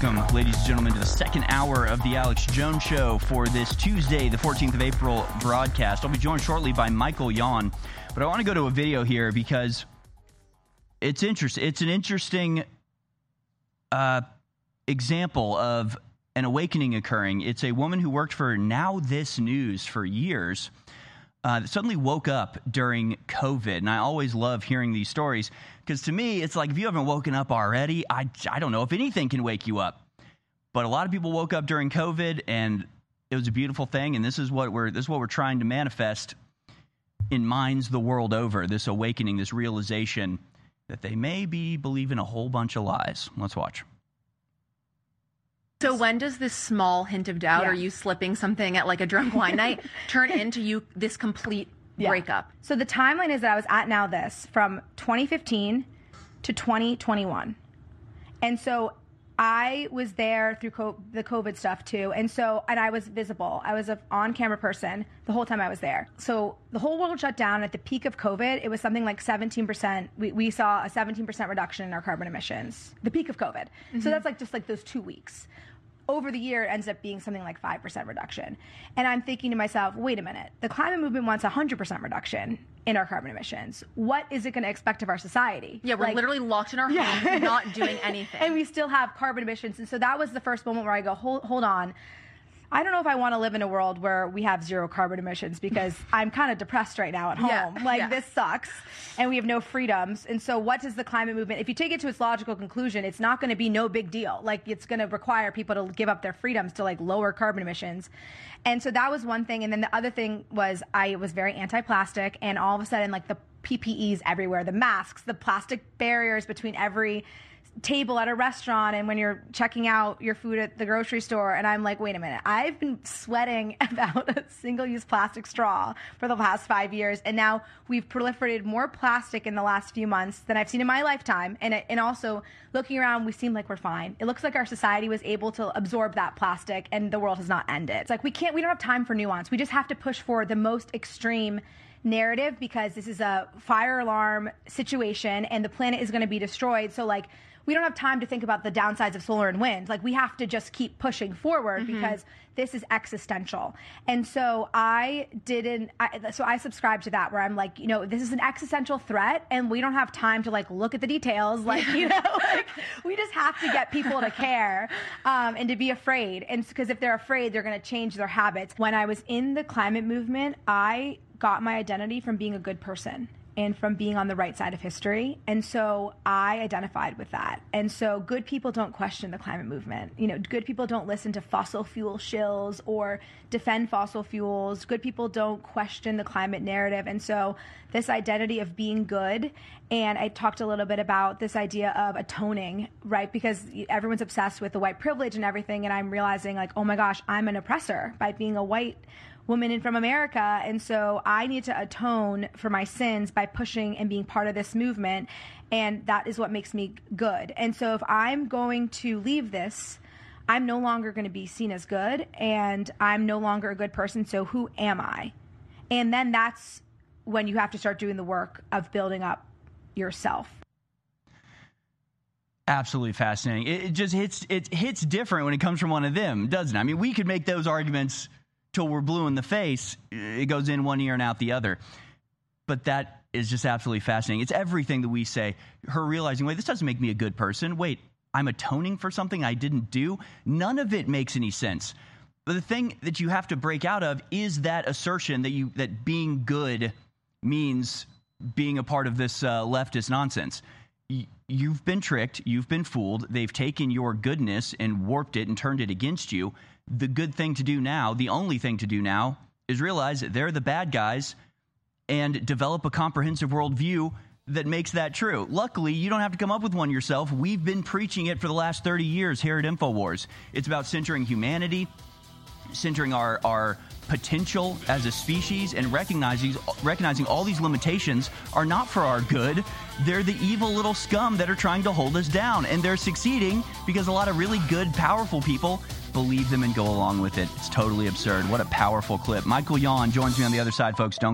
Welcome, ladies and gentlemen, to the second hour of the Alex Jones Show for this Tuesday, the 14th of April broadcast. I'll be joined shortly by Michael Yon, but I want to go to a video here because it's interesting. It's an interesting example of an awakening occurring. It's a woman who worked for Now This News for years that suddenly woke up during COVID. And I always love hearing these stories because to me, it's like if you haven't woken up already, I don't know if anything can wake you up. But a lot of people woke up during COVID, and it was a beautiful thing. And this is what we're trying to manifest in minds the world over, this awakening, this realization that they may be believing a whole bunch of lies. Let's watch. So when does this small hint of doubt or you slipping something at like a drunk wine night turn into this complete breakup? So the timeline is that I was at Now This from 2015 to 2021. And so I was there through the COVID stuff too. And I was visible. I was an on-camera person the whole time I was there. So the whole world shut down. At the peak of COVID, it was something like 17%. We saw a 17% reduction in our carbon emissions, the peak of COVID. Mm-hmm. So that's like just like those 2 weeks. Over the year, it ends up being something like 5% reduction. And I'm thinking to myself, wait a minute, the climate movement wants 100% reduction in our carbon emissions. What is it going to expect of our society? Yeah, we're literally locked in our homes, not doing anything. And we still have carbon emissions. And so that was the first moment where I go, hold on. I don't know if I want to live in a world where we have zero carbon emissions because I'm kind of depressed right now at home. This sucks and we have no freedoms. And so what does the climate movement, if you take it to its logical conclusion, it's not going to be no big deal. Like it's going to require people to give up their freedoms to like lower carbon emissions. And so that was one thing. And then the other thing was I was very anti-plastic, and all of a sudden like the PPEs everywhere, the masks, the plastic barriers between every table at a restaurant and when you're checking out your food at the grocery store. And I'm like, wait a minute, I've been sweating about a single-use plastic straw for the past 5 years, and now we've proliferated more plastic in the last few months than I've seen in my lifetime. And also looking around, we seem like we're fine. It looks like our society was able to absorb that plastic and the world has not ended. It's like we don't have time for nuance. We just have to push for the most extreme narrative because this is a fire alarm situation and the planet is going to be destroyed. So like, we don't have time to think about the downsides of solar and wind. Like, we have to just keep pushing forward because this is existential. And so I subscribe to that, where I'm like, this is an existential threat and we don't have time to like look at the details. Like, like we just have to get people to care and to be afraid. And because if they're afraid, they're going to change their habits. When I was in the climate movement, I got my identity from being a good person and from being on the right side of history. And so I identified with that. And so good people don't question the climate movement. Good people don't listen to fossil fuel shills or defend fossil fuels. Good people don't question the climate narrative. And so this identity of being good, and I talked a little bit about this idea of atoning, right? Because everyone's obsessed with the white privilege and everything. And I'm realizing like, oh my gosh, I'm an oppressor by being a white woman and from America. And so I need to atone for my sins by pushing and being part of this movement. And that is what makes me good. And so if I'm going to leave this, I'm no longer going to be seen as good, and I'm no longer a good person. So who am I? And then that's when you have to start doing the work of building up yourself. Absolutely fascinating. It hits different when it comes from one of them, doesn't it? I mean, we could make those arguments till we're blue in the face. It goes in one ear and out the other. But that is just absolutely fascinating. It's everything that we say. Her realizing, wait, this doesn't make me a good person. Wait, I'm atoning for something I didn't do. None of it makes any sense. But the thing that you have to break out of is that assertion that being good means being a part of this leftist nonsense. You've been tricked. You've been fooled. They've taken your goodness and warped it and turned it against you. The good thing to do now, the only thing to do now, is realize that they're the bad guys and develop a comprehensive worldview that makes that true. Luckily, you don't have to come up with one yourself. We've been preaching it for the last 30 years here at InfoWars. It's about centering humanity, centering our potential as a species, and recognizing all these limitations are not for our good. They're the evil little scum that are trying to hold us down, and they're succeeding because a lot of really good, powerful people believe them and go along with it. It's totally absurd. What a powerful clip. Michael Yon joins me on the other side, folks. Don't